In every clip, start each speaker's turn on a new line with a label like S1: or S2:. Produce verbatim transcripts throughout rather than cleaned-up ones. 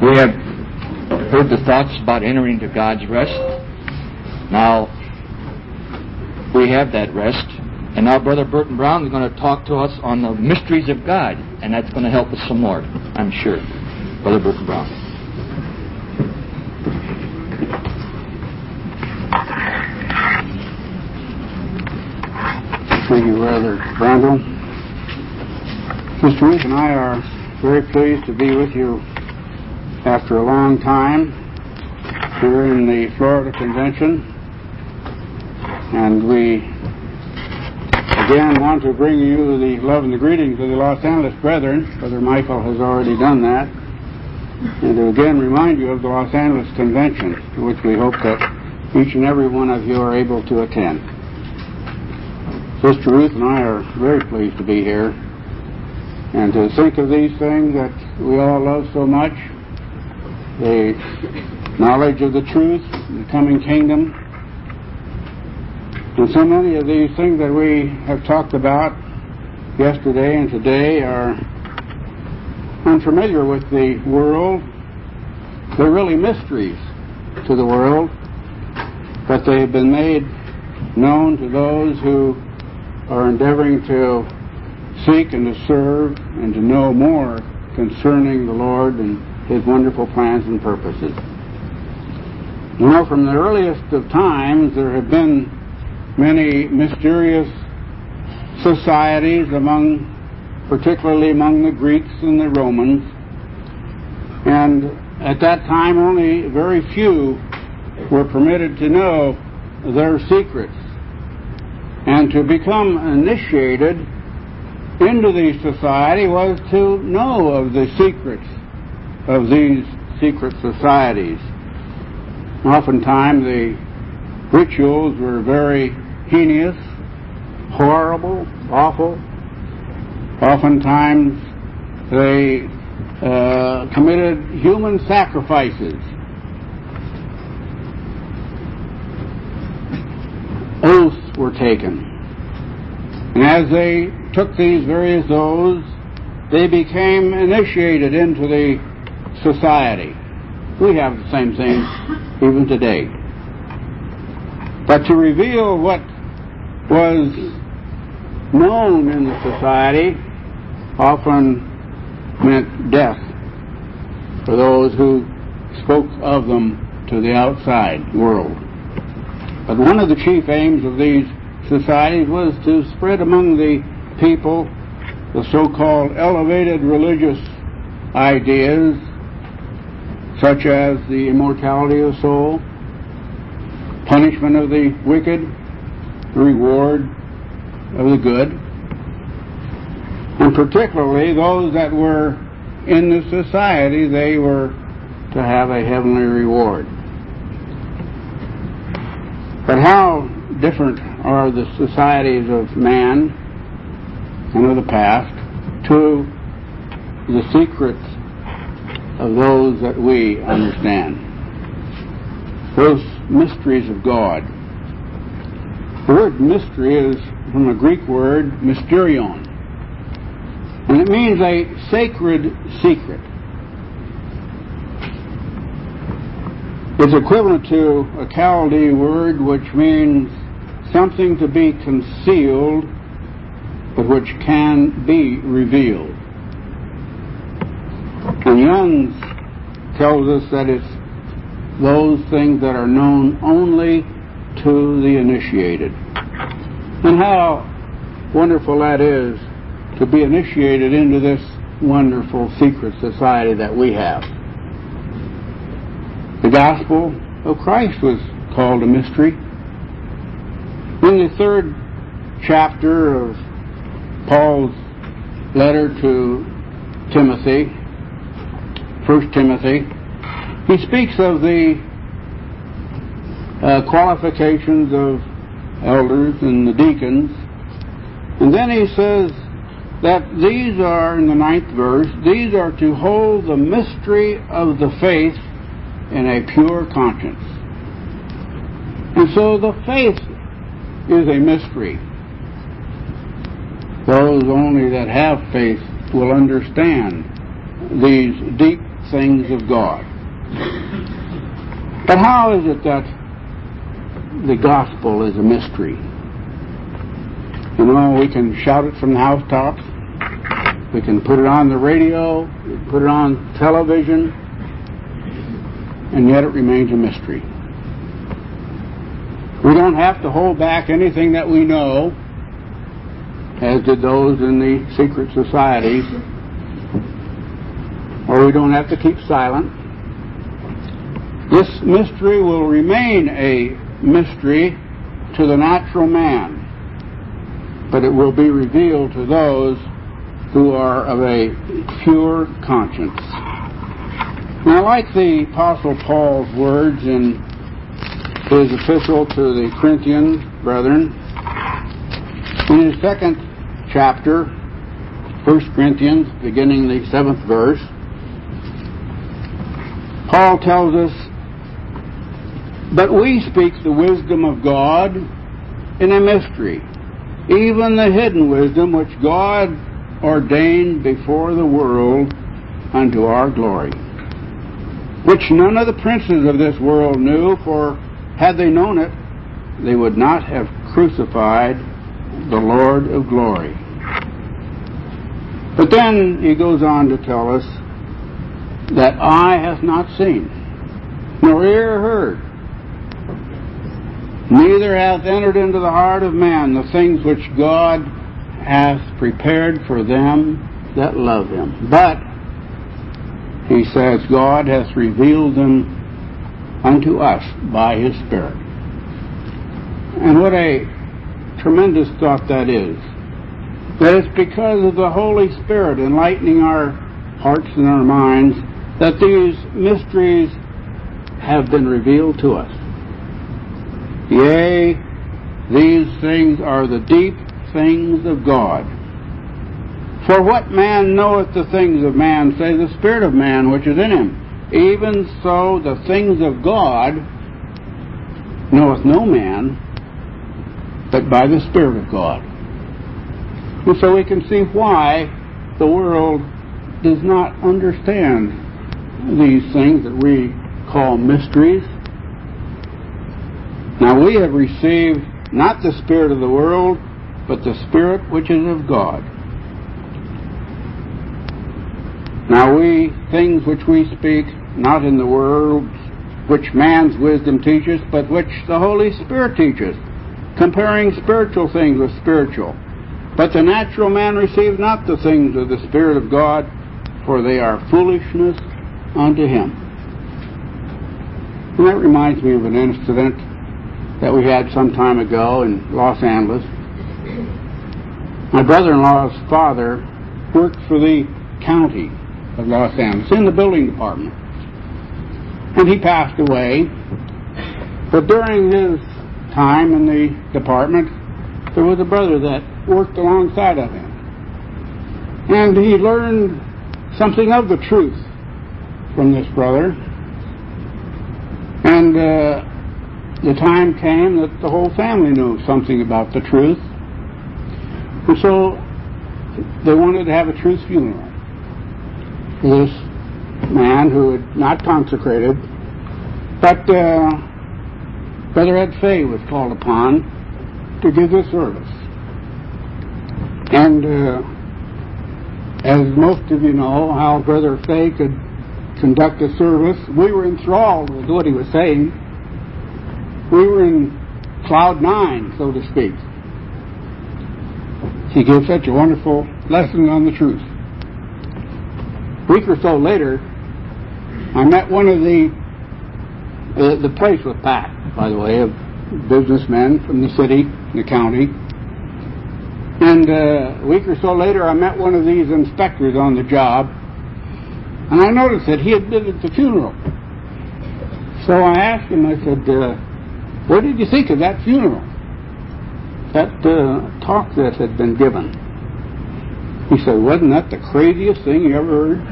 S1: We have heard the thoughts about entering into God's rest. Now, we have that rest. And now Brother Burton Brown is going to talk to us on the mysteries of God. And that's going to help us some more, I'm sure. Brother Burton Brown.
S2: Thank you, Brother Brandon. Sister Ruth and I are very pleased to be with you after a long time here in the Florida Convention. And we again want to bring you the love and the greetings of the Los Angeles brethren. Brother Michael has already done that. And to again remind you of the Los Angeles Convention, to which we hope that each and every one of you are able to attend. Sister Ruth and I are very pleased to be here and to think of these things that we all love so much, the knowledge of the truth, the coming kingdom. And so many of these things that we have talked about yesterday and today are unfamiliar with the world. They're really mysteries to the world, but they have been made known to those who are endeavoring to seek and to serve and to know more concerning the Lord and His wonderful plans and purposes. You know, from the earliest of times, there have been many mysterious societies among, particularly among the Greeks and the Romans, and at that time only very few were permitted to know their secrets. And to become initiated into the society was to know of the secrets of these secret societies. Oftentimes the rituals were very heinous, horrible, awful. Oftentimes they uh, committed human sacrifices. Oaths were taken. And as they took these various oaths, they became initiated into the society. We have the same thing even today. But to reveal what was known in the society often meant death for those who spoke of them to the outside world. But one of the chief aims of these societies was to spread among the people the so-called elevated religious ideas, such as the immortality of the soul, punishment of the wicked, the reward of the good, and particularly those that were in the society, they were to have a heavenly reward. But how different are the societies of man and of the past to the secrets of those that we understand, those mysteries of God. The word mystery is from a Greek word, mysterion, and it means a sacred secret. It's equivalent to a Chaldee word which means something to be concealed but which can be revealed. And Young's tells us that it's those things that are known only to the initiated. And how wonderful that is to be initiated into this wonderful secret society that we have. The gospel of Christ was called a mystery. In the third chapter of Paul's letter to Timothy, First Timothy, he speaks of the uh, qualifications of elders and the deacons, and then he says that these are, in the ninth verse, these are to hold the mystery of the faith in a pure conscience. And so the faith is a mystery. Those only that have faith will understand these deep things of God. But how is it that the gospel is a mystery? You know, we can shout it from the housetops. We can put it on the radio. We can put it on television. And yet it remains a mystery. We don't have to hold back anything that we know, as did those in the secret societies, or we don't have to keep silent. This mystery will remain a mystery to the natural man, but it will be revealed to those who are of a pure conscience. And I like the Apostle Paul's words in his epistle to the Corinthian brethren. In his second chapter, First Corinthians, beginning the seventh verse, Paul tells us, "But we speak the wisdom of God in a mystery, even the hidden wisdom which God ordained before the world unto our glory, which none of the princes of this world knew, for had they known it, they would not have crucified the Lord of glory." But then he goes on to tell us that eye hath not seen, nor ear heard, neither hath entered into the heart of man the things which God hath prepared for them that love him. But, he says, God hath revealed them unto us by his Spirit. And what a tremendous thought that is. That it's because of the Holy Spirit enlightening our hearts and our minds that these mysteries have been revealed to us. Yea, these things are the deep things of God. For what man knoweth the things of man, save the Spirit of man which is in him? Even so the things of God knoweth no man, but by the Spirit of God. And so we can see why the world does not understand these things that we call mysteries. Now we have received not the spirit of the world, but the Spirit which is of God. Now we, things which we speak, not in the world which man's wisdom teaches, but which the Holy Spirit teaches, comparing spiritual things with spiritual. But the natural man receives not the things of the Spirit of God, for they are foolishness unto him. And that reminds me of an incident that we had some time ago in Los Angeles. My brother-in-law's father worked for the county of Los Angeles in the building department. And he passed away. But during his time in the department, there was a brother that worked alongside of him. And he learned something of the truth from this brother. And uh, the time came that the whole family knew something about the truth. And so they wanted to have a truth funeral for this man who had not consecrated. But uh, Brother Ed Fay was called upon to give the service. And uh, as most of you know, how Brother Fay could conduct a service, we were enthralled with what he was saying. We were in cloud nine, so to speak. He gave such a wonderful lesson on the truth. A week or so later, I met one of the, uh, the place was packed, by the way, of businessmen from the city, the county. And uh, a week or so later, I met one of these inspectors on the job, and I noticed that he had been at the funeral. So I asked him, I said, uh, what did you think of that funeral? That uh, talk that had been given? He said, wasn't that the craziest thing you ever heard?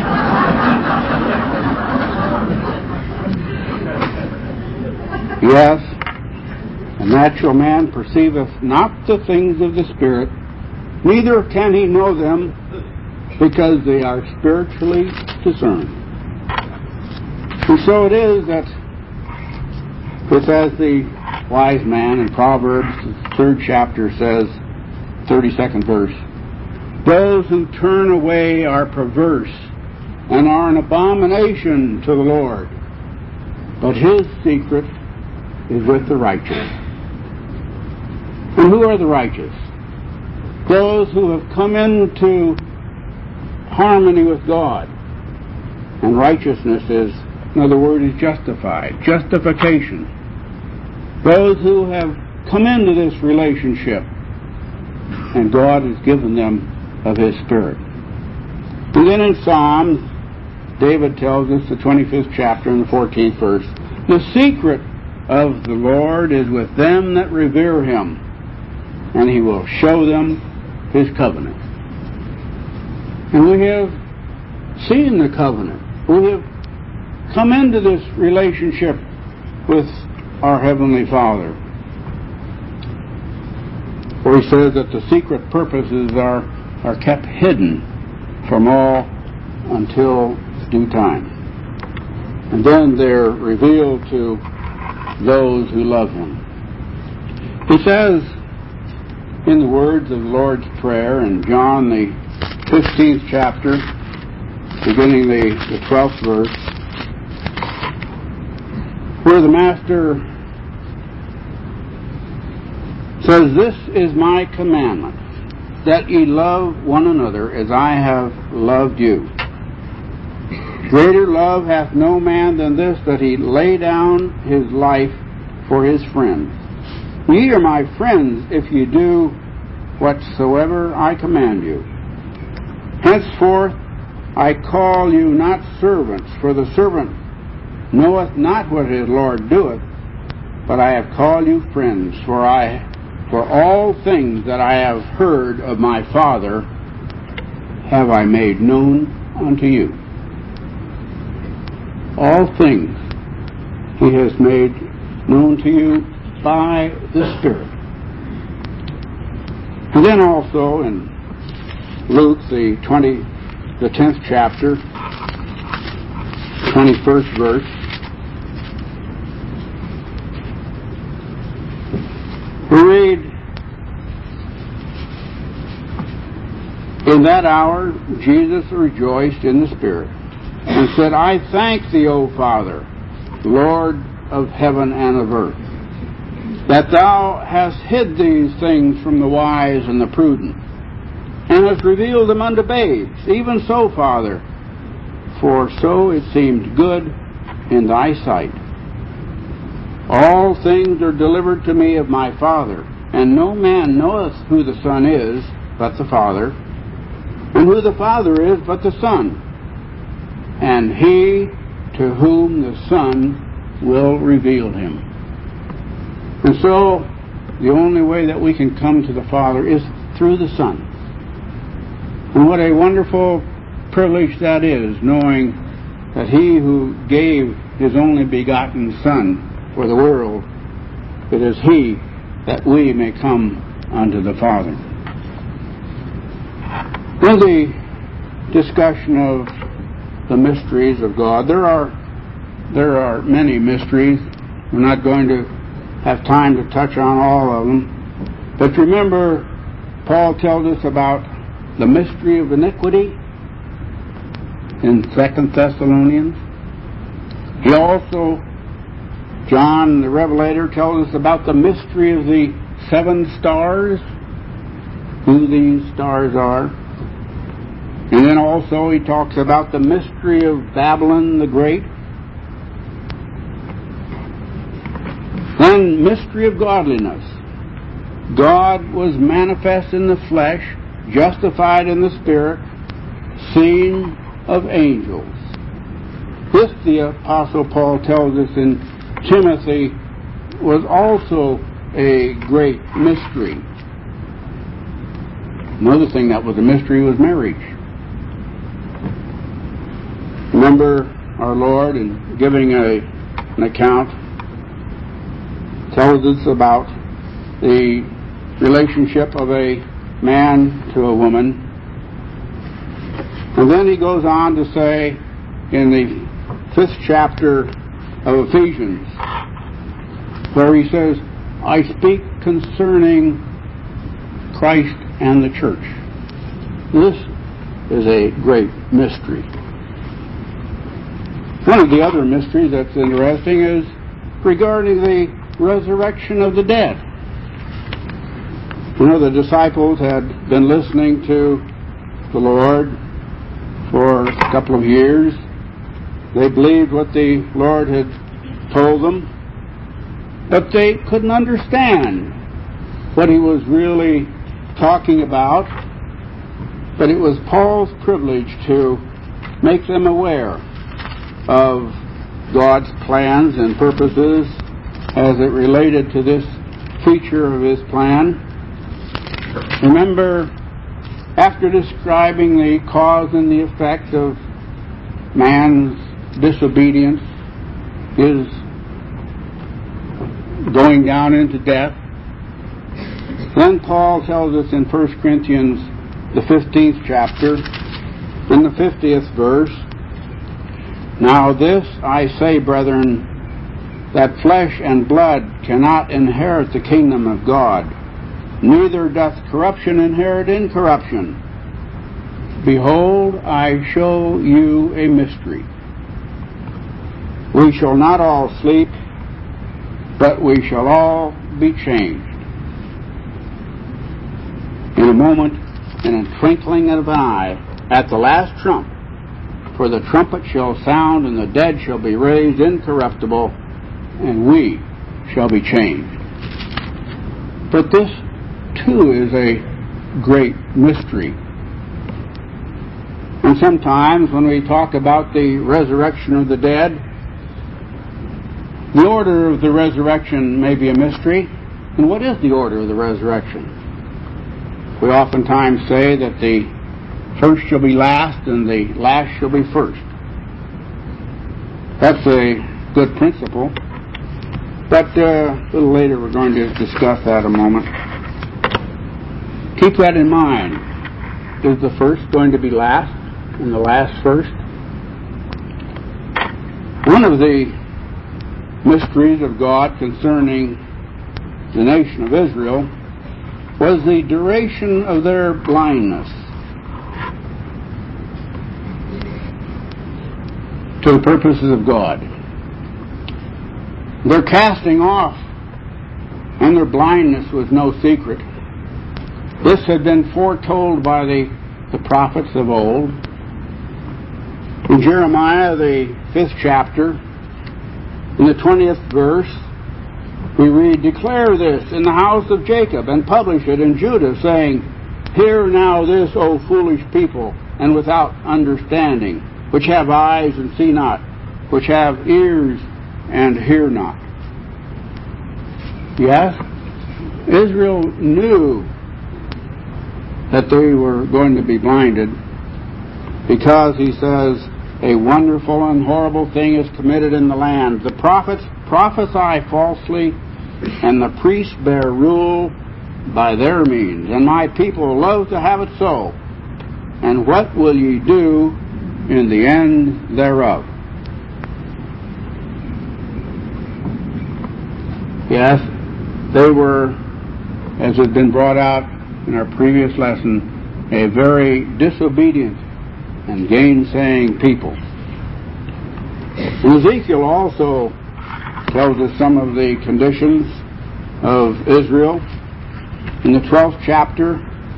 S2: Yes, a natural man perceiveth not the things of the Spirit, neither can he know them, because they are spiritually discerned. And so it is that it's as the wise man in Proverbs, the third chapter says, thirty-second verse, those who turn away are perverse and are an abomination to the Lord, but his secret is with the righteous. And who are the righteous? Those who have come into harmony with God. And righteousness is, another word is justified, justification. Those who have come into this relationship, and God has given them of his Spirit. And then in Psalms, David tells us, the twenty-fifth chapter and the fourteenth verse, the secret of the Lord is with them that revere him, and he will show them his covenant. And we have seen the covenant. We have come into this relationship with our Heavenly Father, where he says that the secret purposes are, are kept hidden from all until due time. And then they're revealed to those who love him. He says in the words of the Lord's Prayer in John the fifteenth chapter, beginning the, the twelfth verse, where the Master says, this is my commandment, that ye love one another as I have loved you. Greater love hath no man than this, that he lay down his life for his friends. Ye are my friends if ye do whatsoever I command you. Henceforth I call you not servants, for the servant knoweth not what his Lord doeth, but I have called you friends, for I for all things that I have heard of my Father have I made known unto you. All things he has made known to you by the Spirit. And then also in Luke, the twenty, the tenth chapter, twenty-first verse, we read, in that hour Jesus rejoiced in the Spirit, and said, I thank thee, O Father, Lord of heaven and of earth, that thou hast hid these things from the wise and the prudent, and hast revealed them unto babes. Even so, Father, for so it seemed good in thy sight. All things are delivered to me of my Father, and no man knoweth who the Son is but the Father, and who the Father is but the Son, and he to whom the Son will reveal him. And so, the only way that we can come to the Father is through the Son. And what a wonderful privilege that is, knowing that he who gave his only begotten Son for the world, it is he that we may come unto the Father. In the discussion of the mysteries of God, there are there are many mysteries. We're not going to have time to touch on all of them. But remember, Paul tells us about the mystery of iniquity in Second Thessalonians. He also, John the Revelator, tells us about the mystery of the seven stars, who these stars are. And then also he talks about the mystery of Babylon the Great. Then mystery of godliness. God was manifest in the flesh, justified in the Spirit, seen of angels. This, the Apostle Paul tells us in Timothy, was also a great mystery. Another thing that was a mystery was marriage. Remember our Lord, in giving a, an account, tells us about the relationship of a man to a woman. And then he goes on to say in the fifth chapter of Ephesians, where he says, I speak concerning Christ and the church. This is a great mystery. One of the other mysteries that's interesting is regarding the resurrection of the dead. You know, the disciples had been listening to the Lord for a couple of years. They believed what the Lord had told them, but they couldn't understand what he was really talking about. But it was Paul's privilege to make them aware of God's plans and purposes as it related to this feature of his plan. Remember, after describing the cause and the effect of man's disobedience, his going down into death, then Paul tells us in First Corinthians, the fifteenth chapter, in the fiftieth verse, Now this I say, brethren, that flesh and blood cannot inherit the kingdom of God, neither doth corruption inherit incorruption. Behold, I show you a mystery. We shall not all sleep, but we shall all be changed. In a moment, in a twinkling of an eye, at the last trump, for the trumpet shall sound, and the dead shall be raised incorruptible, and we shall be changed. But this, too, is a great mystery. And sometimes when we talk about the resurrection of the dead, the order of the resurrection may be a mystery. And what is the order of the resurrection? We oftentimes say that the first shall be last and the last shall be first. That's a good principle. But uh, a little later we're going to discuss that a moment. Keep that in mind. Is the first going to be last and the last first? One of the mysteries of God concerning the nation of Israel was the duration of their blindness to the purposes of God. Their casting off and their blindness was no secret. This had been foretold by the, the prophets of old. In Jeremiah, the fifth chapter, in the twentieth verse, we read, Declare this in the house of Jacob, and publish it in Judah, saying, Hear now this, O foolish people, and without understanding, which have eyes and see not, which have ears and hear not. Yes, Israel knew that they were going to be blinded, because he says, a wonderful and horrible thing is committed in the land. The prophets prophesy falsely, and the priests bear rule by their means. And my people love to have it so. And what will ye do in the end thereof? Yes, they were, as had been brought out in our previous lesson, a very disobedient and gainsaying people. And Ezekiel also tells us some of the conditions of Israel. In the twelfth chapter,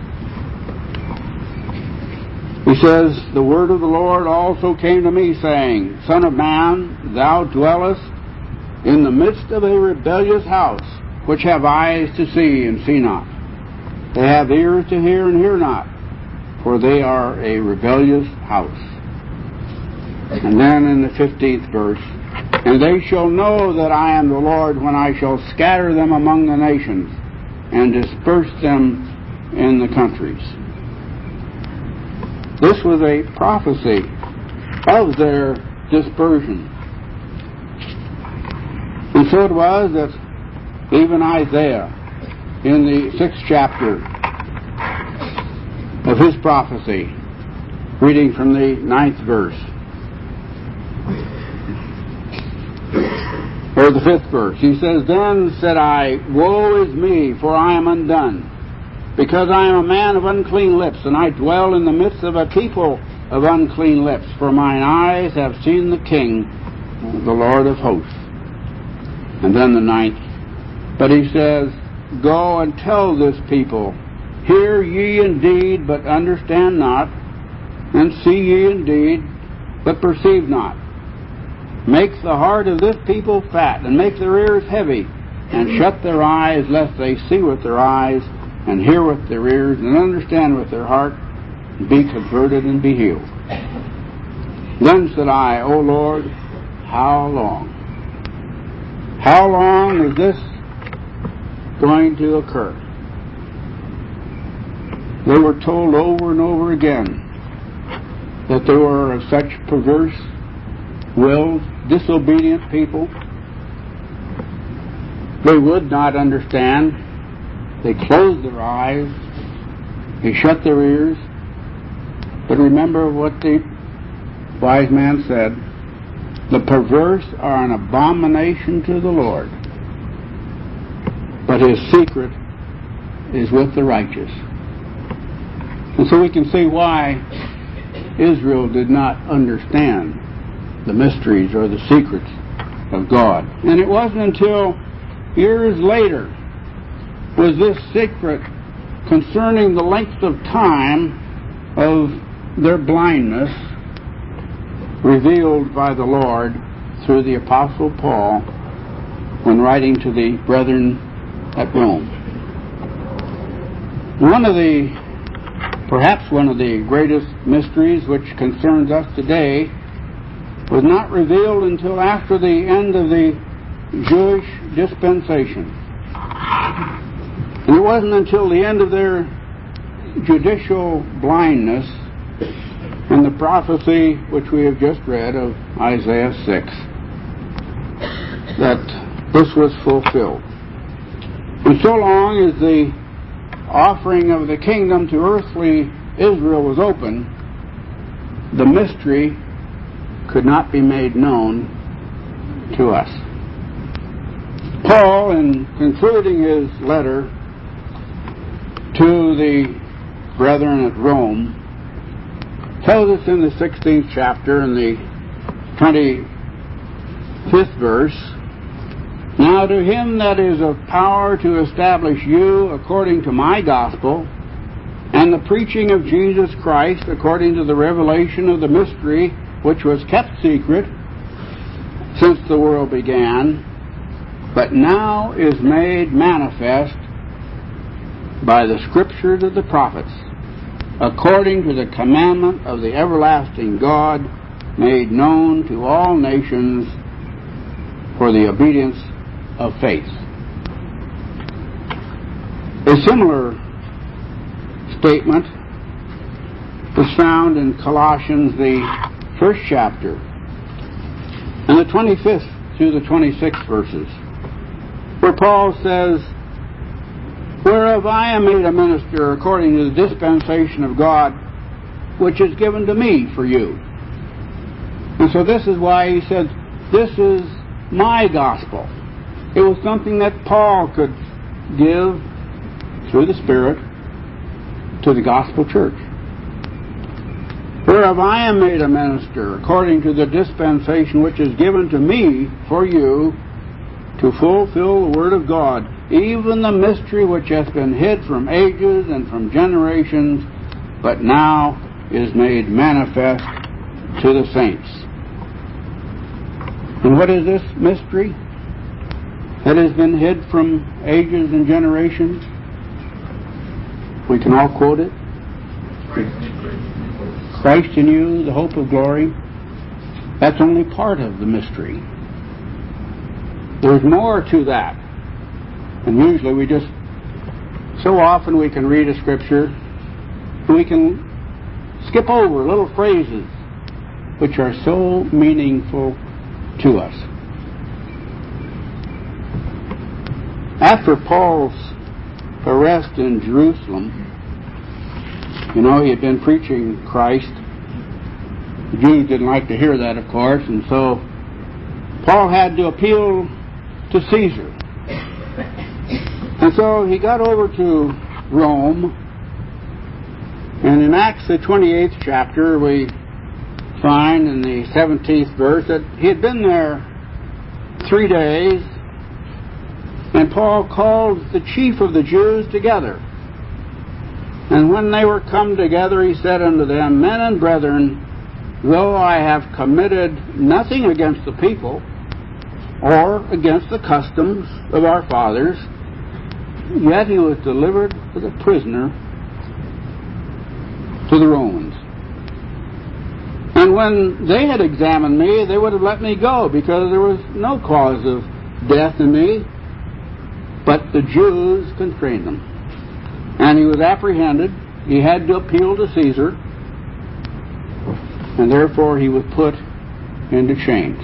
S2: he says, The word of the Lord also came to me, saying, Son of man, thou dwellest in the midst of a rebellious house, which have eyes to see and see not. They have ears to hear and hear not, for they are a rebellious house. And then in the fifteenth verse, And they shall know that I am the Lord when I shall scatter them among the nations and disperse them in the countries. This was a prophecy of their dispersion. And so it was that even Isaiah, in the sixth chapter of his prophecy, reading from the ninth verse, or the fifth verse. He says, Then said I, Woe is me, for I am undone, because I am a man of unclean lips, and I dwell in the midst of a people of unclean lips, for mine eyes have seen the King, the Lord of hosts. And then the ninth, but he says, Go and tell this people, Hear ye indeed, but understand not, and see ye indeed, but perceive not. Make the heart of this people fat, and make their ears heavy, and shut their eyes, lest they see with their eyes, and hear with their ears, and understand with their heart, and be converted and be healed. Then said I, O Lord, how long? How long is this going to occur? They were told over and over again that they were of such perverse, willed, disobedient people. They would not understand. They closed their eyes. They shut their ears. But remember what the wise man said, the perverse are an abomination to the Lord, but his secret is with the righteous. And so we can see why Israel did not understand the mysteries or the secrets of God. And it wasn't until years later was this secret concerning the length of time of their blindness revealed by the Lord through the Apostle Paul when writing to the brethren at Rome. One of the, perhaps one of the greatest mysteries which concerns us today was not revealed until after the end of the Jewish dispensation. And it wasn't until the end of their judicial blindness and the prophecy which we have just read of Isaiah six that this was fulfilled. And so long as the offering of the kingdom to earthly Israel was open, the mystery could not be made known to us. Paul, in concluding his letter to the brethren at Rome, tells us in the sixteenth chapter, in the twenty-fifth verse, Now to him that is of power to establish you according to my gospel, and the preaching of Jesus Christ according to the revelation of the mystery which was kept secret since the world began, but now is made manifest by the scriptures of the prophets, according to the commandment of the everlasting God, made known to all nations for the obedience of faith. A similar statement is found in Colossians, the first chapter, and the twenty-fifth through the twenty-sixth verses, where Paul says, Whereof I am made a minister according to the dispensation of God, which is given to me for you. And so this is why he said, this is my gospel. It was something that Paul could give through the Spirit to the gospel church. Whereof I am made a minister according to the dispensation which is given to me for you, to fulfill the word of God, even the mystery which hath been hid from ages and from generations, but now is made manifest to the saints. And what is this mystery that has been hid from ages and generations? We can all quote it. Christ in you, the hope of glory. That's only part of the mystery. There's more to that. And usually we just, so often we can read a scripture and we can skip over little phrases which are so meaningful to us. After Paul's arrest in Jerusalem, you know, he had been preaching Christ. The Jews didn't like to hear that, of course, and so Paul had to appeal to Caesar. And so he got over to Rome, and in Acts the twenty-eighth chapter we find in the seventeenth verse that he had been there three days, and Paul called the chief of the Jews together. And when they were come together, he said unto them, Men and brethren, though I have committed nothing against the people, or against the customs of our fathers, yet he was delivered as a prisoner to the Romans. And when they had examined me, they would have let me go, because there was no cause of death in me, but the Jews constrained them. And he was apprehended. He had to appeal to Caesar, and therefore he was put into chains.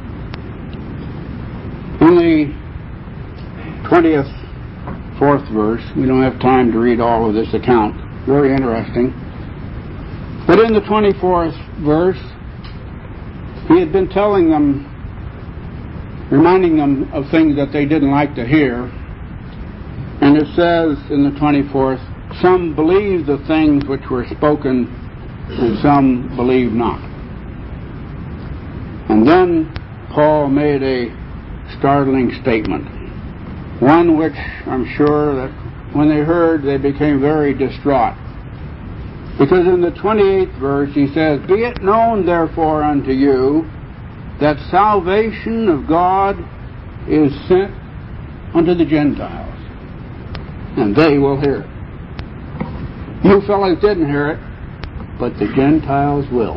S2: In the twentieth, fourth verse, we don't have time to read all of this account, very interesting. But in the twenty-fourth verse, he had been telling them, reminding them of things that they didn't like to hear. And it says in the twenty-fourth, some believed the things which were spoken, and some believed not. And then Paul made a startling statement, one which I'm sure that when they heard, they became very distraught. Because in the twenty-eighth verse he says, Be it known therefore unto you that salvation of God is sent unto the Gentiles, and they will hear it. You fellows didn't hear it, but the Gentiles will.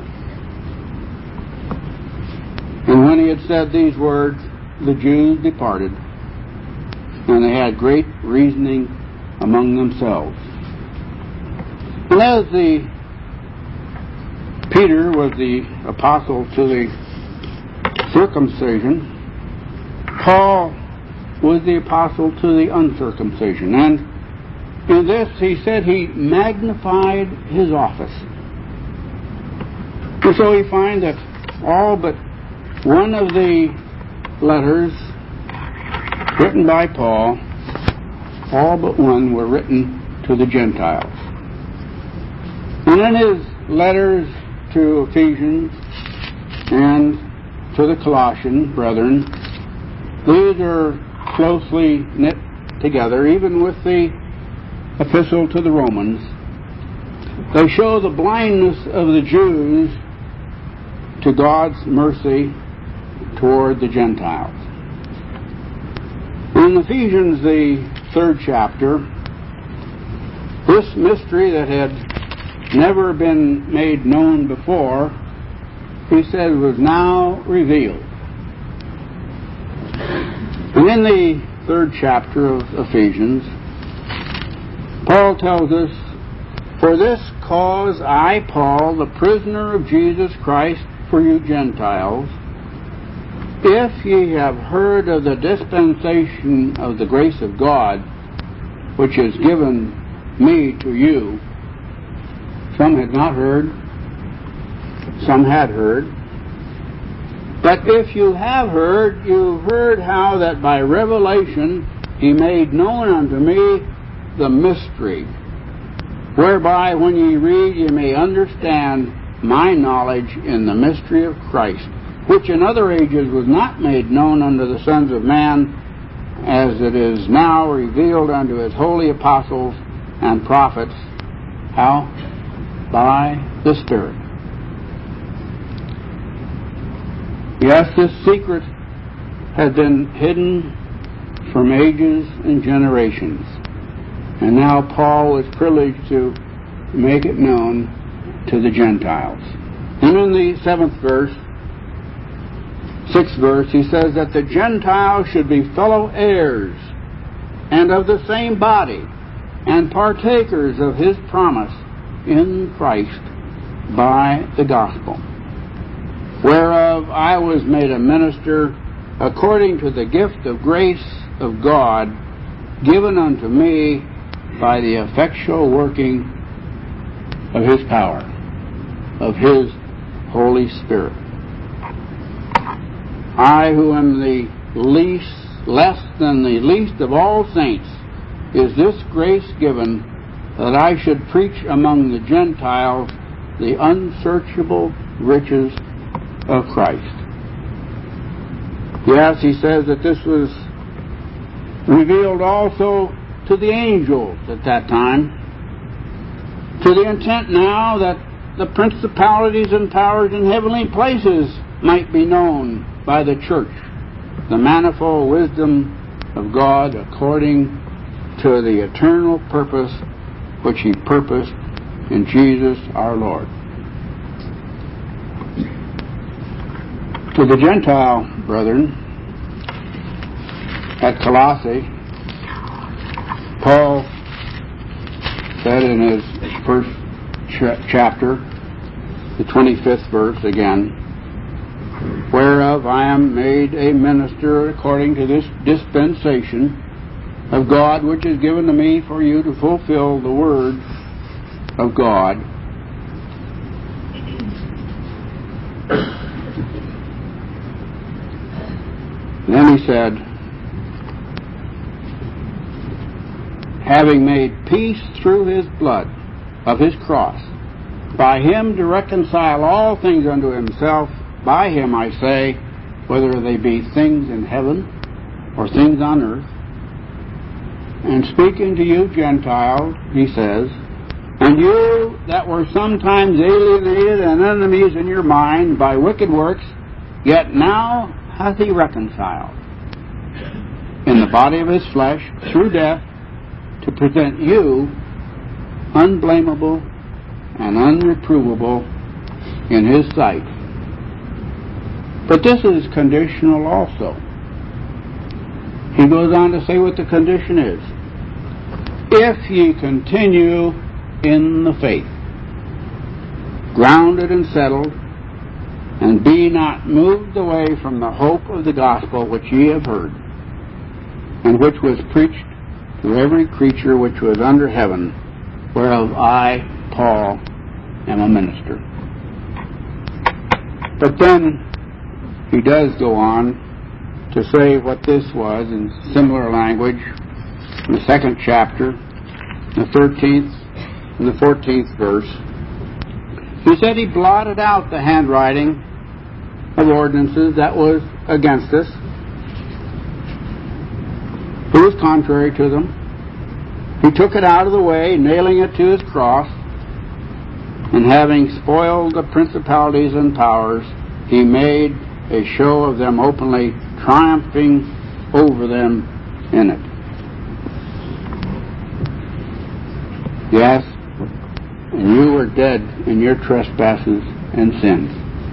S2: And when he had said these words, the Jews departed, and they had great reasoning among themselves. And as the Peter was the apostle to the circumcision, Paul was the apostle to the uncircumcision. And in this, he said he magnified his office. And so we find that all but one of the letters written by Paul, all but one were written to the Gentiles. And in his letters to Ephesians and to the Colossian brethren, these are closely knit together, even with the epistle to the Romans. They show the blindness of the Jews to God's mercy toward the Gentiles. In Ephesians, the third chapter, this mystery that had never been made known before, he said, was now revealed. And in the third chapter of Ephesians, Paul tells us, For this cause I, Paul, the prisoner of Jesus Christ, for you Gentiles, if ye have heard of the dispensation of the grace of God, which is given me to you, some had not heard, some had heard, but if you have heard, you've heard how that by revelation he made known unto me the mystery, whereby when ye read ye may understand my knowledge in the mystery of Christ, which in other ages was not made known unto the sons of man, as it is now revealed unto his holy apostles and prophets. How? By the Spirit. Yes, this secret had been hidden from ages and generations. And now Paul is privileged to make it known to the Gentiles. And in the seventh verse, sixth verse, he says that the Gentiles should be fellow heirs and of the same body and partakers of his promise in Christ by the gospel, whereof I was made a minister according to the gift of grace of God given unto me by the effectual working of his power, of his Holy Spirit. I, who am the least less than the least of all saints, is this grace given, that I should preach among the Gentiles the unsearchable riches of Christ. Yes, he says that this was revealed also to the angels at that time, to the intent now that the principalities and powers in heavenly places might be known by the church, the manifold wisdom of God according to the eternal purpose which he purposed in Jesus our Lord. To the Gentile brethren at Colossae, Paul said in his first ch- chapter, the twenty-fifth verse again, whereof I am made a minister according to this dispensation of God, which is given to me for you to fulfill the word of God. And then he said, having made peace through his blood of his cross, by him to reconcile all things unto himself, by him I say, whether they be things in heaven or things on earth. And speaking to you Gentiles, he says, and you that were sometimes alienated and enemies in your mind by wicked works, yet now hath he reconciled in the body of his flesh through death, to present you unblameable and unreprovable in his sight. But this is conditional also. He goes on to say what the condition is. If ye continue in the faith, grounded and settled, and be not moved away from the hope of the gospel which ye have heard, and which was preached to every creature which was under heaven, whereof I, Paul, am a minister. But then he does go on to say what this was in similar language in the second chapter, the thirteenth and the fourteenth verse. He said he blotted out the handwriting of ordinances that was against us. It was contrary to them. He took it out of the way, nailing it to his cross, and having spoiled the principalities and powers, he made a show of them openly, triumphing over them in it. Yes, and you were dead in your trespasses and sins.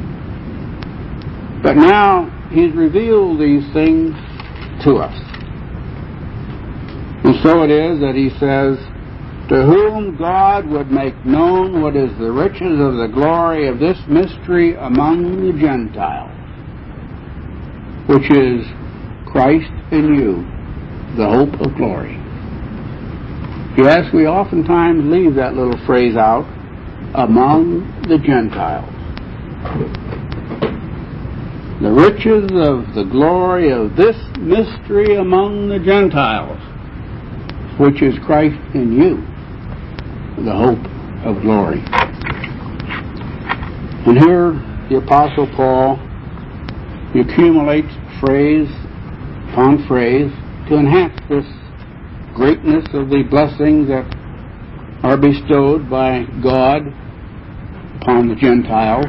S2: But now he's revealed these things to us. And so it is that he says, to whom God would make known what is the riches of the glory of this mystery among the Gentiles, which is Christ in you, the hope of glory. Yes, we oftentimes leave that little phrase out, among the Gentiles. The riches of the glory of this mystery among the Gentiles, which is Christ in you, the hope of glory. And here the Apostle Paul accumulates phrase upon phrase to enhance this greatness of the blessings that are bestowed by God upon the Gentiles.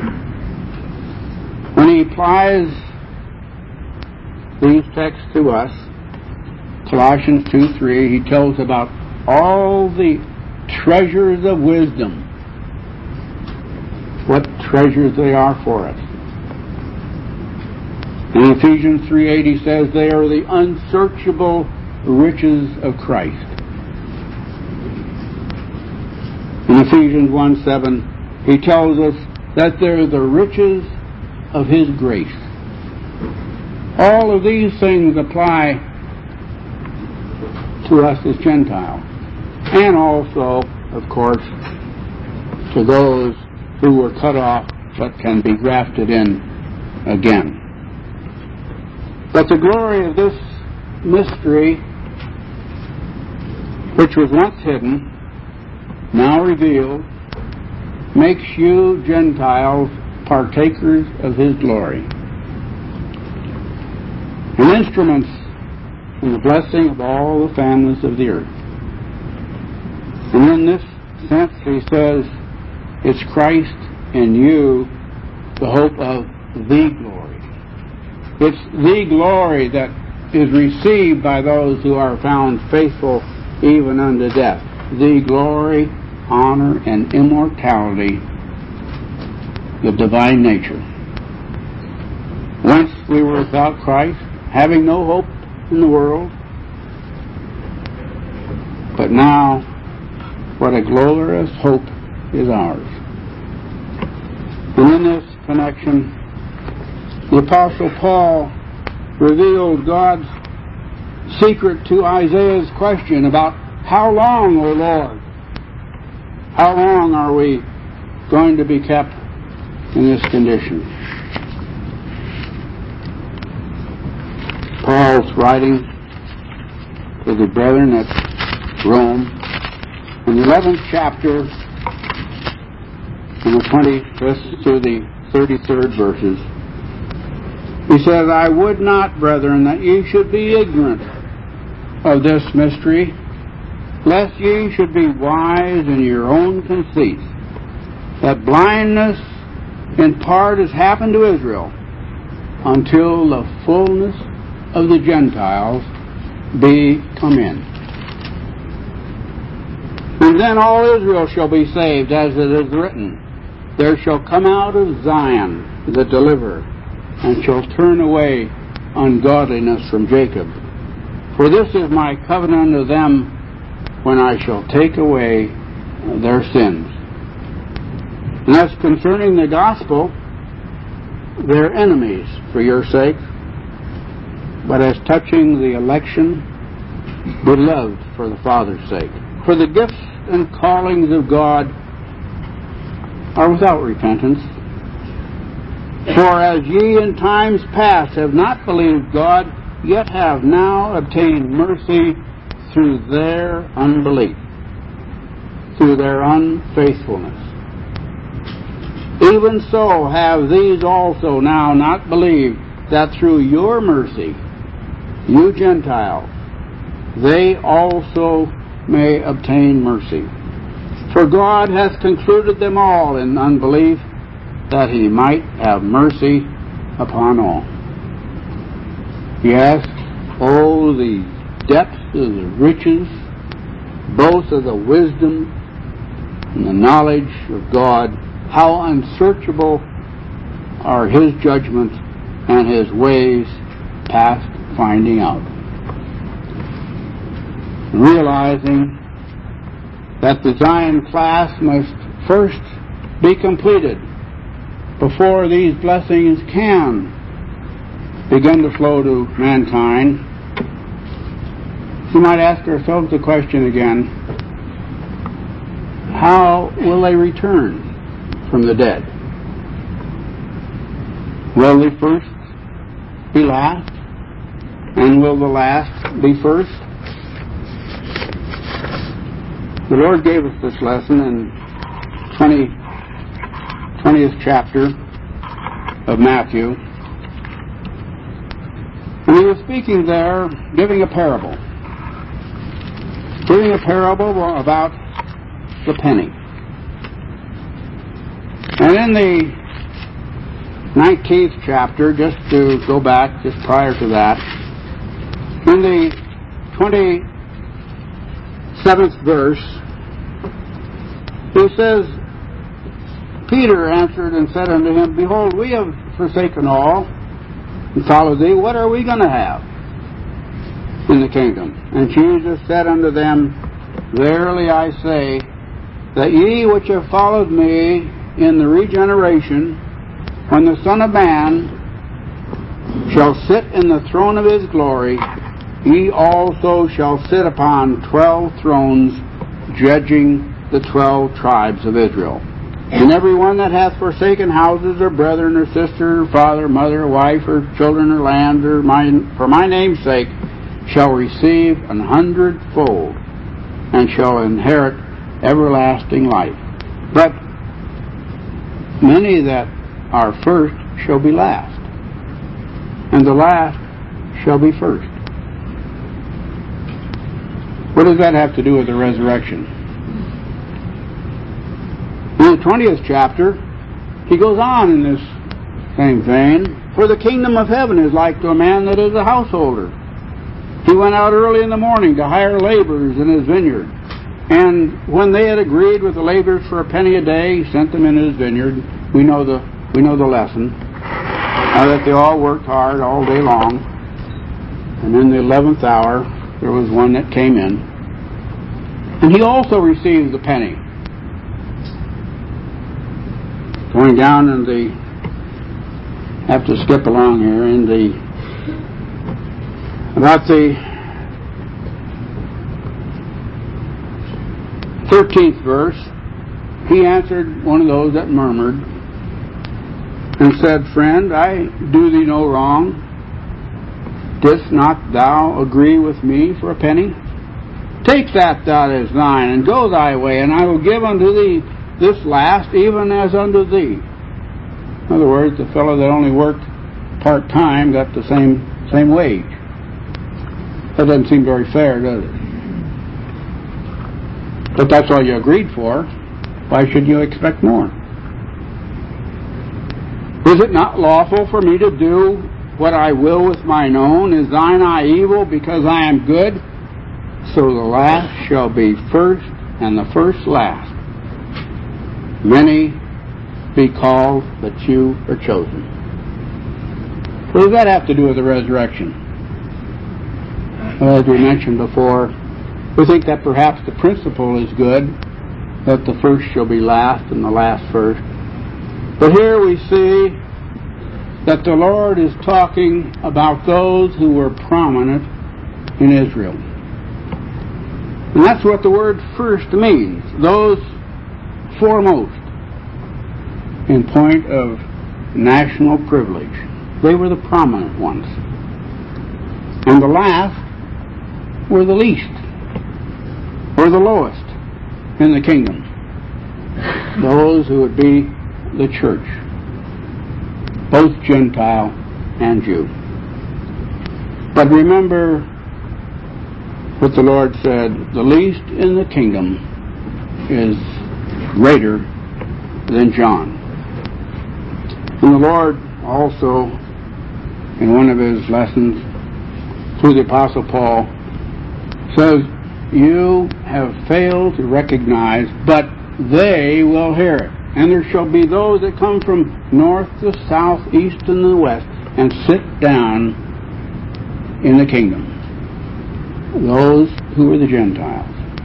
S2: When he applies these texts to us, Colossians two three, he tells about all the treasures of wisdom, what treasures they are for us. In Ephesians three eight, he says they are the unsearchable riches of Christ. In Ephesians one seven, he tells us that they're the riches of his grace. All of these things apply to us as Gentiles, and also, of course, to those who were cut off but can be grafted in again. But the glory of this mystery, which was once hidden, now revealed, makes you Gentiles partakers of his glory, and instruments in the blessing of all the families of the earth. And in this sense, he says, it's Christ in you, the hope of the glory. It's the glory that is received by those who are found faithful even unto death. The glory, honor, and immortality, the divine nature. Once we were without Christ, having no hope in the world, but now what a glorious hope is ours. And in this connection, the Apostle Paul revealed God's secret to Isaiah's question about how long, O Lord? How long are we going to be kept in this condition? Paul's writing to the brethren at Rome in the eleventh chapter, in the twenty-fifth to the thirty-third verses. He says, I would not, brethren, that ye should be ignorant of this mystery, lest ye should be wise in your own conceit, that blindness in part has happened to Israel, until the fullness of the Gentiles be come in. And then all Israel shall be saved, as it is written, there shall come out of Zion the deliverer, and shall turn away ungodliness from Jacob. For this is my covenant unto them, when I shall take away their sins. And as concerning the gospel, they're enemies for your sake, but as touching the election, beloved for the Father's sake. For the gifts and callings of God are without repentance. For as ye in times past have not believed God, yet have now obtained mercy through their unbelief, through their unfaithfulness. Even so have these also now not believed, that through your mercy, you Gentiles, they also may obtain mercy. For God hath concluded them all in unbelief, that he might have mercy upon all. Yes, oh, the depths of the riches, both of the wisdom and the knowledge of God, how unsearchable are his judgments and his ways past finding out. Realizing that the Zion class must first be completed before these blessings can begin to flow to mankind, we might ask ourselves the question again, how will they return from the dead? Will the first be last? And will the last be first? The Lord gave us this lesson in twentieth chapter of Matthew. And he was speaking there, giving a parable. Giving a parable about the penny. And in the nineteenth chapter, just to go back just prior to that, in the twenty-seventh verse, he says, Peter answered and said unto him, Behold, we have forsaken all and followed thee. What are we going to have in the kingdom? And Jesus said unto them, Verily I say, that ye which have followed me in the regeneration, when the Son of Man shall sit in the throne of his glory, ye also shall sit upon twelve thrones, judging the twelve tribes of Israel. And every one that hath forsaken houses, or brethren, or sister, or father, mother, or wife, or children, or land, or my, for my name's sake, shall receive an hundredfold, and shall inherit everlasting life. But many that are first shall be last, and the last shall be first. What does that have to do with the resurrection? In the twentieth chapter, he goes on in this same vein. For the kingdom of heaven is like to a man that is a householder. He went out early in the morning to hire laborers in his vineyard. And when they had agreed with the laborers for a penny a day, he sent them in his vineyard. We know the we know the lesson. Uh, that they all worked hard all day long. And in the eleventh hour, there was one that came in. And he also received the penny. Going down in the, have to skip along here, in the, about the thirteenth verse, he answered one of those that murmured and said, Friend, I do thee no wrong. Didst not thou agree with me for a penny? Take that that is thine, and go thy way, and I will give unto thee this last, even as unto thee. In other words, the fellow that only worked part-time got the same same wage. That doesn't seem very fair, does it? But that's all you agreed for. Why should you expect more? Is it not lawful for me to do what I will with mine own? Is thine eye evil because I am good? So the last shall be first, and the first last. Many be called, but few are chosen. What does that have to do with the resurrection? Well, as we mentioned before, we think that perhaps the principle is good, that the first shall be last and the last first. But here we see that the Lord is talking about those who were prominent in Israel. And that's what the word first means. Those foremost in point of national privilege. They were the prominent ones. And the last were the least, or the lowest in the kingdom. Those who would be the church, both Gentile and Jew. But remember what the Lord said, the least in the kingdom is greater than John. And the Lord also, in one of his lessons through the Apostle Paul, says, you have failed to recognize, but they will hear it. And there shall be those that come from north to south, east and the west, and sit down in the kingdom. Those who are the Gentiles.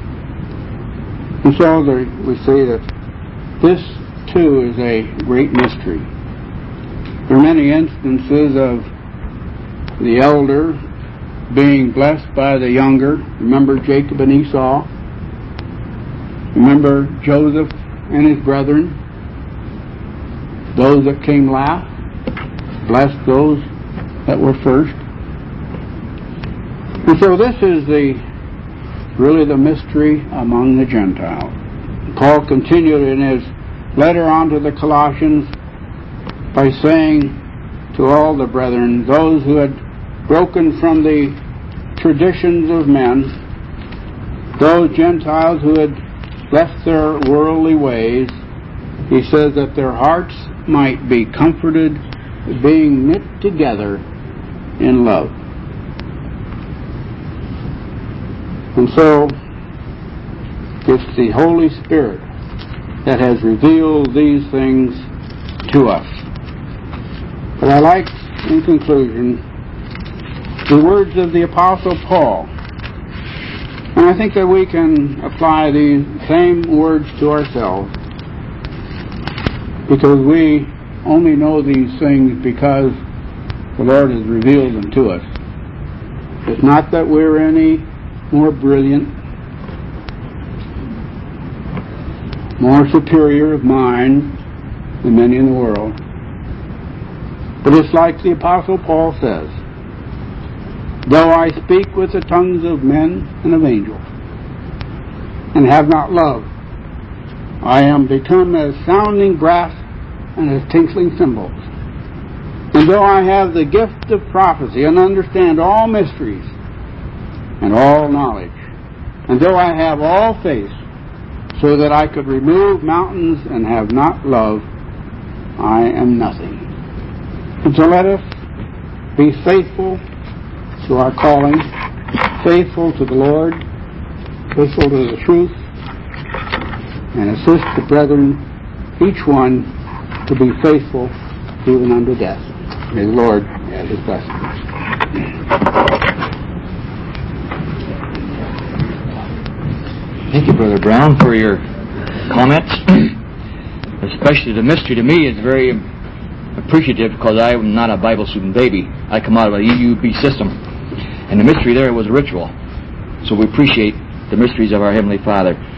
S2: And so there, we say that this too is a great mystery. There are many instances of the elder being blessed by the younger. Remember Jacob and Esau. Remember Joseph and his brethren. Those that came last blessed those that were first. And so this is the really the mystery among the Gentiles. Paul continued in his letter on to the Colossians by saying to all the brethren, those who had broken from the traditions of men, those Gentiles who had left their worldly ways, he says that their hearts might be comforted, being knit together in love. And so, it's the Holy Spirit that has revealed these things to us. But I like, in conclusion, the words of the Apostle Paul. And I think that we can apply these same words to ourselves, because we only know these things because the Lord has revealed them to us. It's not that we're any more brilliant, more superior of mind than many in the world. But it's like the Apostle Paul says, Though I speak with the tongues of men and of angels, and have not love, I am become as sounding brass and as tinkling cymbals. And though I have the gift of prophecy and understand all mysteries and all knowledge, and though I have all faith, so that I could remove mountains and have not love, I am nothing. And so let us be faithful to our calling, faithful to the Lord, faithful to the truth, and assist the brethren, each one, to be faithful even unto death. May the Lord add his blessings.
S1: Thank you, Brother Brown, for your comments. Especially the mystery to me is very appreciative because I'm not a Bible student baby. I come out of a U U B system. And the mystery there was a ritual. So we appreciate the mysteries of our Heavenly Father.